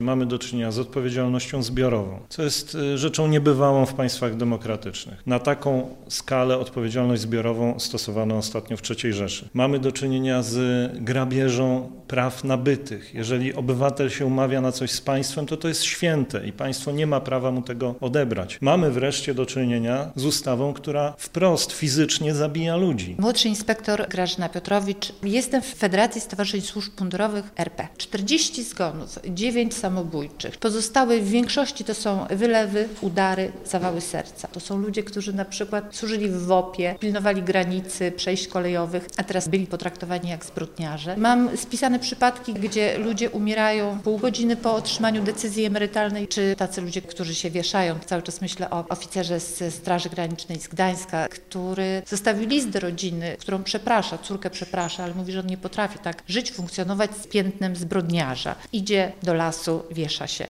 Mamy do czynienia z odpowiedzialnością zbiorową, co jest rzeczą niebywałą w państwach demokratycznych. Na taką skalę odpowiedzialność zbiorową stosowano ostatnio w III Rzeszy. Mamy do czynienia z grabieżą praw nabytych. Jeżeli obywatel się umawia na coś z państwem, to jest święte i państwo nie ma prawa mu tego odebrać. Mamy wreszcie do czynienia z ustawą, która wprost fizycznie zabija ludzi. Młodszy inspektor Grażyna Piotrowicz. Jestem w Federacji Stowarzyszeń Służb Mundurowych RP. 40 zgonów, 9 samobójczych. Pozostałe w większości to są wylewy, udary, zawały serca. To są ludzie, którzy na przykład służyli w WOP-ie, pilnowali granicy, przejść kolejowych, a teraz byli potraktowani jak zbrodniarze. Mam spisane przypadki, gdzie ludzie umierają pół godziny po otrzymaniu decyzji emerytalnej, czy tacy ludzie, którzy się wieszają. Cały czas myślę o oficerze z Straży Granicznej z Gdańska, który zostawił list do rodziny, którą przeprasza, córkę przeprasza, ale mówi, że on nie potrafi tak żyć, funkcjonować z piętnem zbrodniarza. Idzie do lasu, wiesza się.